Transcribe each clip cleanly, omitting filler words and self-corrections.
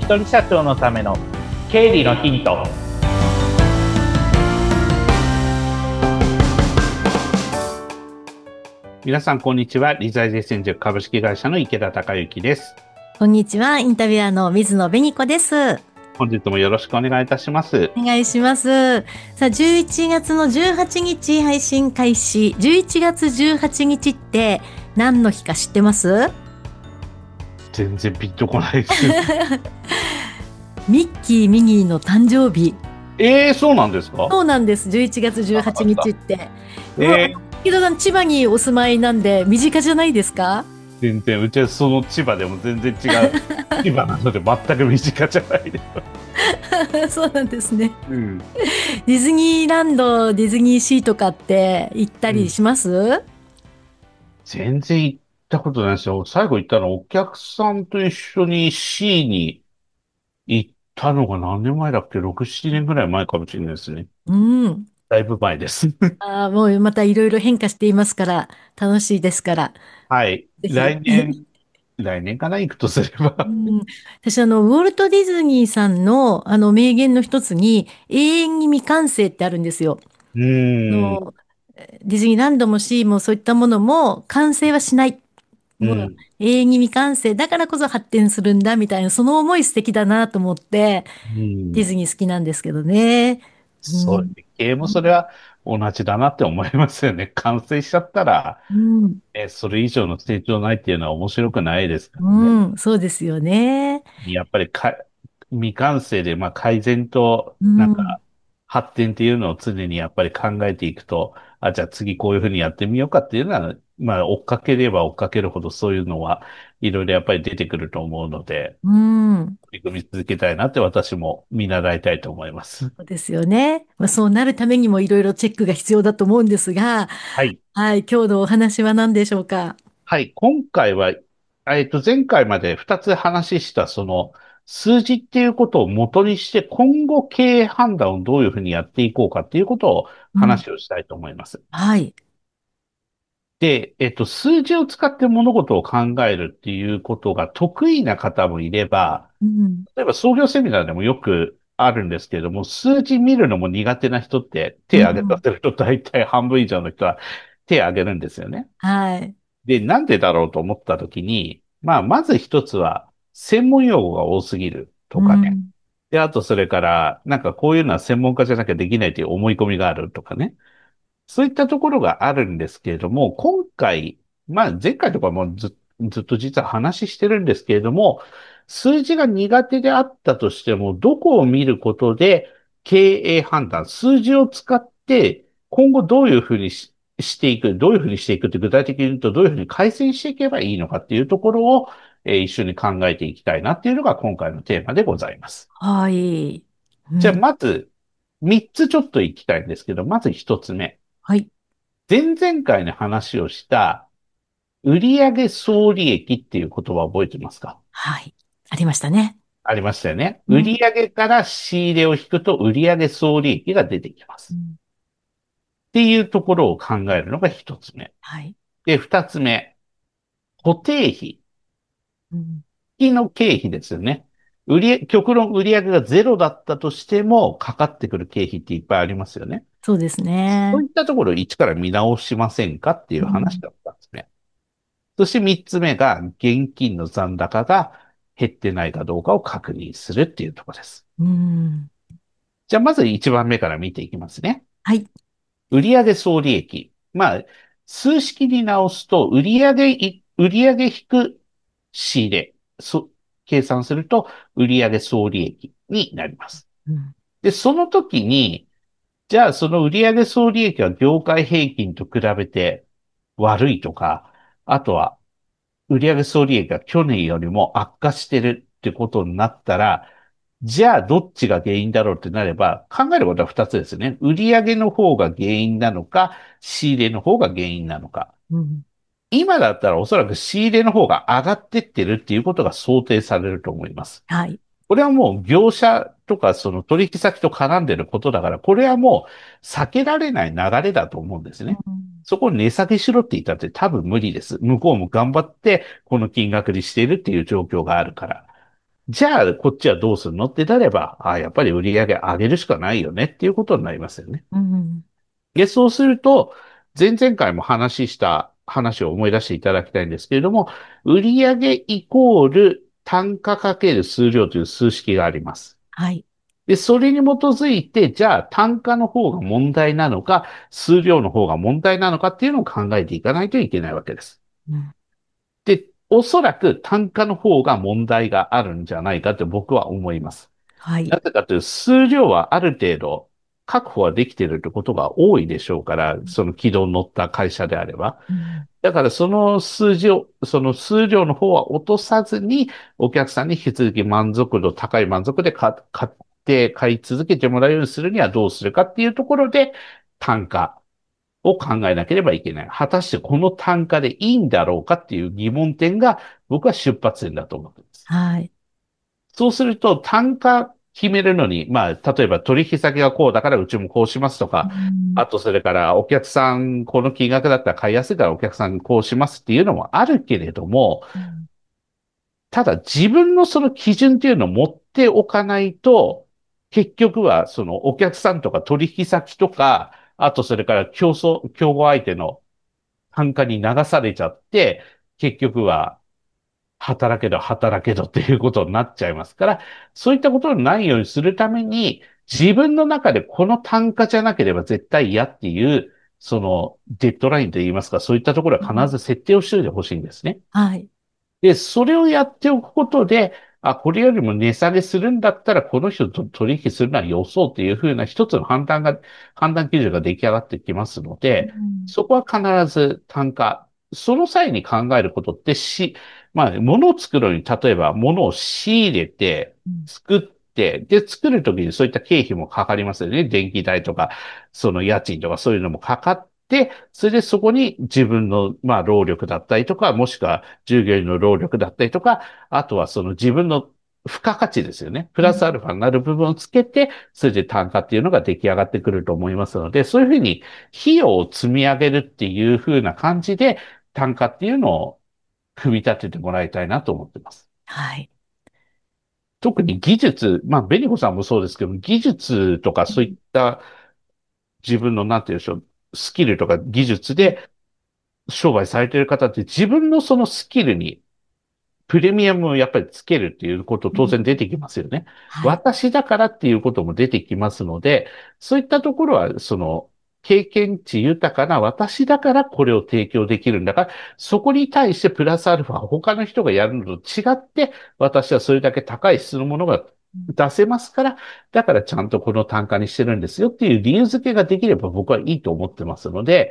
人社長のための経理のヒント。皆さんこんにちは。理財実践塾株式会社の池田孝之です。 こんにちは。インタビュアーの水野紅子です。 本日もよろしくお願いいたします。 お願いします。さあ、11月の18日配信開始。11月18日って何の日か知ってます？ 全然ピンとこないです。 ミッキー・ミニーの誕生日。 そうなんですか？ そうなんです。11月18 知らなかった。 日って。もう、木戸さん、千葉にお住まいなんで、身近じゃないですか？ 全然、うちはその千葉でも全然違う。千葉なので全く身近じゃないです。 そうなんですね。 うん。 ディズニーランド、ディズニーシーとかって行ったうん。 りします？ 全然行ったことないですよ。最後行ったのはお客さんと一緒に C に行ったのが何年前だっけ？ 6、7年ぐらい前かもしれないですね。 うん。 だいぶ前です。 もうまたいろいろ変化していますから、楽しいですから、 はい。 ぜひ。 来年かな、行くとすれば。 うん、私、ウォルト・ディズニーさんの、名言の一つに、永遠に未完成ってあるんですよ。 うーん。 の、ディズニーランドもシーもそういったものも完成はしない。もううん。 永遠に未完成だからこそ発展するんだみたいな、その思い素敵だなと思って、 うん。 ディズニー好きなんですけどね。うそう、 ん。 経営もそれは同じだなって思いますよね。完成しちゃったら、 うん。 それ以上の成長ないっていうのは面白くないですからね。 うん。そうですよね。 やっぱり未完成で、まあ、改善と、 うん。 発展っていうのを常にやっぱり考えていくと、あ、じゃあ次こういうふうにやってみようかっていうのは、まあ、追っかければ追っかけるほどそういうのはいろいろやっぱり出てくると思うので、 うん。 取り組み続けたいなって私も見習いたいと思います。 そうですよね。まあ、そうなるためにもいろいろチェックが必要だと思うんですが、 はい。 はい、今日のお話は何でしょうか。 はい。今回は、前回まで2つ話した、その、数字っていうことを元にして、今後経営判断をどういうふうにやっていこうかっていうことをうん。 話をしたいと思います。 はい。 で、数字を使って物事を考えるっていうことが得意な方もいれば、 うん。 例えば創業セミナーでもよくあるんですけれども、数字見るのも苦手な人って手を挙げさうん。 せると大体半分以上の人は手を挙げるんですよね。 はい。 で、なんでだろうと思ったときに、まあ、まず一つは、専門用語が多すぎるとかね。 うん。 で、あとそれから、なんかこういうのは専門家じゃなきゃできないという思い込みがあるとかね。そういったところがあるんですけれども、今回、まあ前回とかもずっと実は話してるんですけれども、数字が苦手であったとしても、どこを見ることで経営判断、数字を使って今後どういうふうにしていく、どういうふうにしていくって具体的に言うと、どういうふうに改善していけばいいのかっていうところを、一緒に考えていきたいなっていうのが今回のテーマでございます。 はい。うじゃあん。 まず、三つちょっといきたいんですけど、まず一つ目。 はい。 前々回の話をした売上総利益っていう言葉を覚えてますか？ はい。ありましたね。 ありましたよね。売うん。 上から仕入れを引くと売上総利益が出てきます。 うん。 っていうところを考えるのが一つ目。 はい。 で、二つ目。固定費。 うん。 月の経費ですよね。極論売上がゼロだったとしても、かかってくる経費っていっぱいありますよね。 そうですね。 そういったところを一から見直しませんかっていう話うん。 だったんですね。そして三つ目が、現金の残高が減ってないかどうかを確認するっていうところです。 うん。 じゃあ、まず一番目から見ていきますね。 はい。 売上総利益。まあ、数式に直すと、売上引く仕入れ。計算すると、売上総利益になります。 うん。 で、その時に、じゃあ、その売上総利益は業界平均と比べて悪いとか、あとは売上総利益が去年よりも悪化してるってことになったら、じゃあどっちが原因だろうってなれば、考えることは二つですね。売上の方が原因なのか、仕入れの方が原因なのか。 うん。 今だったらおそらく仕入れの方が上がってってるっていうことが想定されると思います。 はい。 これはもう業者とかその取引先と絡んでることだから、これはもう避けられない流れだと思うんですね。 うん。 そこを値下げしろって言ったって多分無理です。向こうも頑張ってこの金額にしているっていう状況があるから。 じゃあ、こっちはどうするのってなれば、やっぱり売り上げ上げるしかないよねっていうことになりますよね。 うん。 で、そうすると、前々回も話した話を思い出していただきたいんですけれども、売上イコール単価かける数量という数式があります。 はい。 で、それに基づいて、じゃあ単価の方が問題なのか、数量の方が問題なのかっていうのを考えていかないといけないわけです。 うん。 で、おそらく単価の方が問題があるんじゃないかと僕は思います。 はい。 なぜかというと、数量はある程度確保はできているということが多いでしょうから、その軌道に乗った会社であれば。 うん。 だからその数量の方は落とさずに、お客さんに引き続き高い満足で買い続けてもらうようにするにはどうするかっていうところで、単価を考えなければいけない。果たしてこの単価でいいんだろうかっていう疑問点が僕は出発点だと思っています。 はい。 そうすると単価決めるのに、例えば取引先がこうだからうちもこうしますとうか、 ん。 あとそれからお客さん、この金額だったら買いやすいからお客さんこうしますっていうのもあるけれども、 うん。 ただ自分のその基準っていうのを持っておかないと、結局はそのお客さんとか取引先とか、あとそれから競合相手の単価に流されちゃって、結局は働けどっていうことになっちゃいますから、そういったことのないようにするために、自分の中でこの単価じゃなければ絶対嫌っていう、そのデッドラインといいますか、そういったところは必ず設定をしておいてほしいんですね。 はい。 で、それをやっておくことで、これよりも値下げするんだったら、この人と取引するのは予想っていうふうな一つの判断基準が出来上がってきますのうで、 ん。 そこは必ず単価。その際に考えることって物を作るのに、例えば物を仕入れて、 うん。 作って、で、作るときにそういった経費もかかりますよね。電気代とか、その家賃とかそういうのもかかって、それでそこに自分の、労力だったりとか、もしくは従業員の労力だったりとか、あとはその自分の付加価値ですよね。プラスアルファになる部分をつけて、それで単価っていうのが出来上がってくると思いますので、そういうふうに費用を積み上げるっていうふうな感じで、単価っていうのを組み立ててもらいたいなと思ってます。 はい。 特に技術、ベニホさんもそうですけど、技術とかそういった自分の、なんて言うんでしょう、スキルとか技術で商売されている方って自分のそのスキルにプレミアムをやっぱりつけるっていうこと当うん。 然出てきますよね。 はい。 私だからっていうことも出てきますので、そういったところは、その、経験値豊かな私だからこれを提供できるんだから、そこに対してプラスアルファ他の人がやるのと違って、私はそれだけ高い質のものが出せますから、だからちゃんとこの単価にしてるんですよっていう理由付けができれば僕はいいと思ってますので、 うん。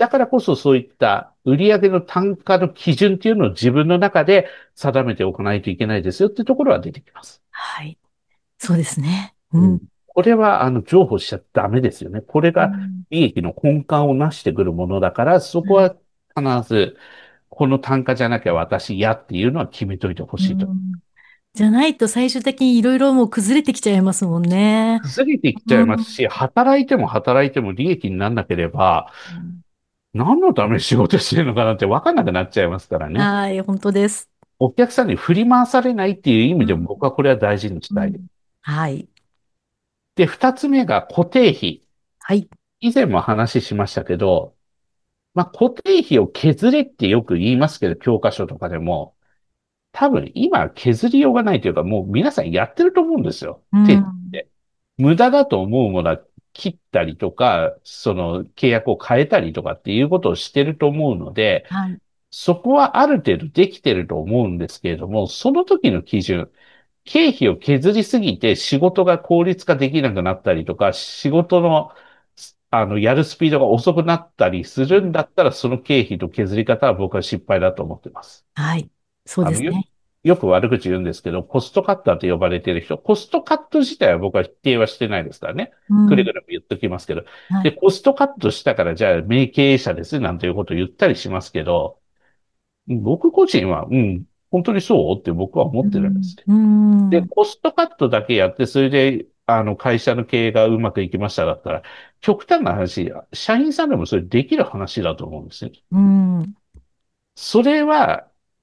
だからこそそういった売上の単価の基準っていうのを自分の中で定めておかないといけないですよっていうところは出てきます。 はい。そうですね。ううん。 ん。 これは、譲歩しちゃダメですよね。これがうん。 利益の根幹を成してくるものだから、そこははい。 必ず、この単価じゃなきゃ私嫌っていうのは決めといてほうしいと。 ん。じゃないと最終的にいろいろもう崩れてきちゃいますもんね。 崩れてきちゃうん。 いますし、働いても利益にならなければ、 うん。 何のために仕事してるのかなって分かんなくなっちゃいますからね。 はい、本当です。 お客さんに振り回されないっていう意味でもうん。 僕はこれは大事にしたいです。 うん。はい。 で、二つ目が固定費。 はい。 以前も話しましたけど、固定費を削れってよく言いますけど、教科書とかでも、多分今削りようがないというか、もう皆さんやってると思うんですよ。 う手っん。 て。無駄だと思うものは切ったりとか、その契約を変えたりとかっていうことをしてると思うので、 はい。 そこはある程度できてると思うんですけれども、その時の基準、経費を削りすぎて仕事が効率化できなくなったりとか、仕事の、やるスピードが遅くなったりするんだったら、その経費の削り方は僕は失敗だと思ってます。 はい。そうあの、よ、 ですね。 よく悪口言うんですけど、コストカッターと呼ばれている人、コストカット自体は僕は否定はしてないですからね。 うん。 くれぐれも言っときますけど。で、 はい。 コストカットしたから、じゃあ、名経営者ですなんていうことを言ったりしますけど、僕個人は、本当にそうって僕は思うってるんですん。 ね。 うで、 ん。 コストカットだけやって、それで、会社の経営がうまくいきましただったら、極端な話、社員さんでもそれできる話だと思うんですね。 うん。 それは、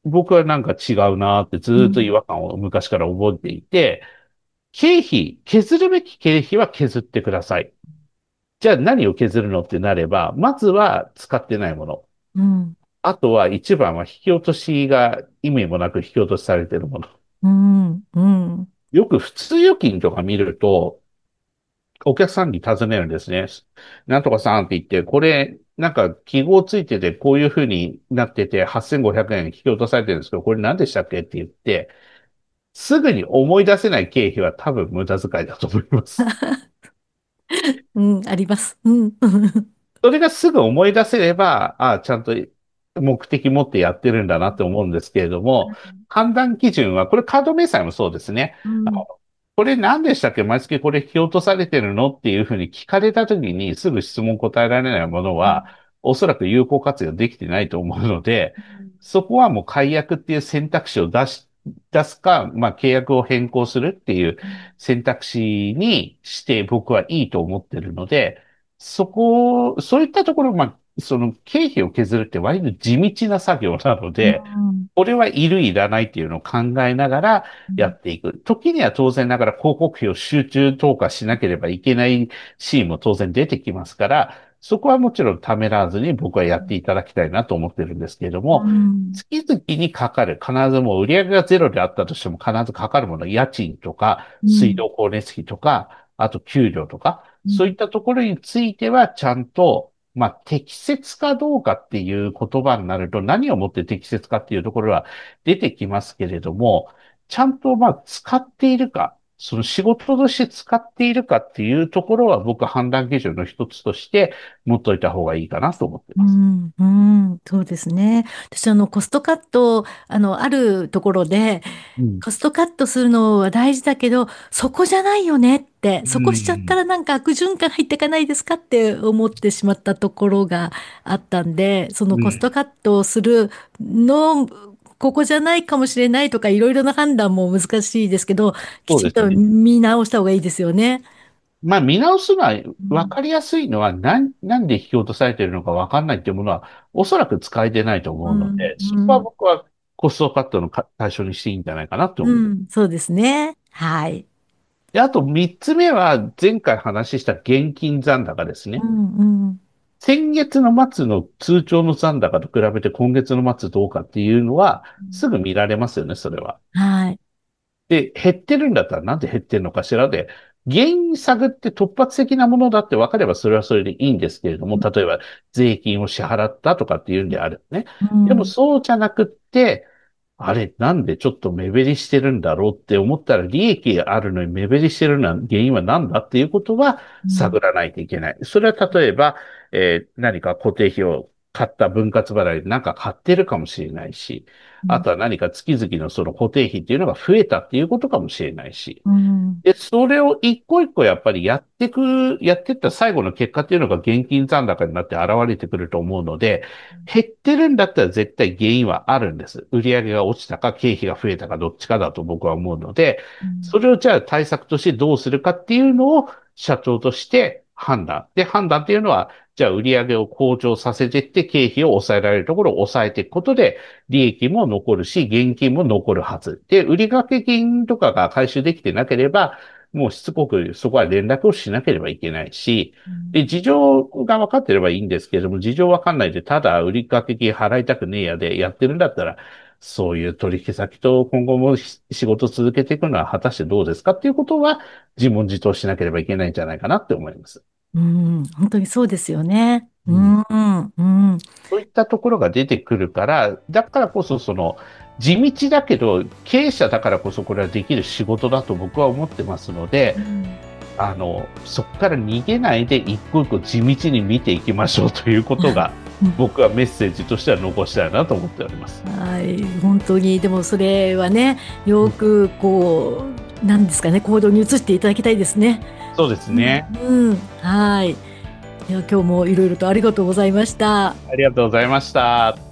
僕はなんか違うなってずーっと違和感を昔から覚えていて、経費、削るべき経費は削ってください。じゃあ何を削るのってなれば、まずは使ってないもの。 うん、 あとは一番は引き落としが意味もなく引き落としされているもの。 うん、うん、 よく普通預金とか見ると、お客さんに尋ねるんですね。なんとかさんって言って、これ、なんか記号ついてて、こういう風になってて、8500円引き落とされてるんですけど、これ何でしたっけって言って、すぐに思い出せない経費は多分無駄遣いだと思います。 うん、あります。うん、 それがすぐ思い出せれば、ああ、ちゃんと目的持ってやってるんだなって思うんですけれども、判断基準は、これカード明細もそうですね。 うん、 これ何でしたっけ毎月これ引き落とされてるのっていうふうに聞かれたときにすぐ質問答えられないものは、おそらく有効活用できてないと思うので、そこはもう解約っていう選択肢を出すか、まあ契約を変更するっていう選択肢にして僕はいいと思ってるので、そういったところ、まあ、その経費を削るって割と地道な作業なのうで、 ん、 これはいる、いらないっていうのを考えながらやっていく。時には当然ながら広告費を集中投下しなければいけないシーンも当然出てきますから、そこはもちろんためらわずに僕はやっていただきたいなと思ってるんですけれどうも、 ん、 月々にかかる、必ずもう売上がゼロであったとしても必ずかかるもの、家賃とか、水うん、 道光熱費とか、あと給料とか、 うん、 そういったところについてはちゃんとまあ、適切かどうかっていう言葉になると、何をもって適切かっていうところは出てきますけれども、ちゃんとまあ、使っているか、その仕事として使っているかっていうところは僕は判断基準の一つとして持っといた方がいいかなと思っています。 うん、うん、そうですね。私、コストカット、あるところで、 うん。 コストカットするのは大事だけど、そこじゃないよねって、 うそこしちゃったん。 らなんか悪循環入っていかないですかって思ってしまったところがあったんで、そのうん。 コストカットをするの、ここじゃないかもしれないとか、いろいろな判断も難しいですけど、きちんとそうですね。 見直した方がいいですよね。 まあ見直すのはうん、 分かりやすいのはなんで引き落とされているのか分かんないっていうものはおそらく使えてないと思うのうん、 で、そこはうん、 僕はコストカットの対象にしていいんじゃないかなと思う。 うん、そうですね。はい。 で、あと三つ目は前回話した現金残高ですね。 うん、うん、 先月の末の通帳の残高と比べて今月の末どうかっていうのはすぐ見られますよね、それは。 はい。 で、減ってるんだったらなんで減ってるのかしらで、原因探って突発的なものだって分かればそれはそれでいいんですけれども、例えば税金を支払ったとかっていうんであればね。でもうん、 そうじゃなくって、あれ、なんでちょっと目減りしてるんだろうって思ったら、利益があるのに目減りしてるのは原因は何だっていうことはうん、 探らないといけない。それは例えば、何か固定費を買った分割払いでなんか買ってるかもしれないし、あとは何か月々のその固定費っていうのが増えたっていうことかもしれないし、 うん、 で、それを一個一個やっぱりやってった最後の結果っていうのが現金残高になって現れてくると思うので、減ってるんだったら絶対原因はあるんです。売上が落ちたか経費が増えたかどっちかだと僕は思うので、 うん、 それをじゃあ対策としてどうするかっていうのを社長として判断。で、判断っていうのは、じゃあ売上を向上させていって経費を抑えられるところを抑えていくことで、利益も残るし、現金も残るはず。で、売掛金とかが回収できてなければ、もうしつこくそこは連絡をしなければいけないし、で、事情が分かってればいいんですけれども、事情分かんないで、ただ売掛金払いたくねえやでやってるんだったら、そういう取引先と今後も仕事を続けていくのは果たしてどうですかっていうことは自問自答しなければいけないんじゃないかなって思います。 うん、本当にそうですよね。ううん。 ん、うん、 そういったところが出てくるから、だからこそその地道だけど経営者だからこそこれはできる仕事だと僕は思ってますので、 うん、 そこから逃げないで一個一個地道に見ていきましょうということがうん、 僕はメッセージとしては残したいなと思っております。 はい、本当に、でもそれはね、ようん。 くこう、なんですかね、行動に移していただきたいですね。 そうですうん、 ね。 うん、はい。いや、今日もいろいろとありがとうございました。 ありがとうございました。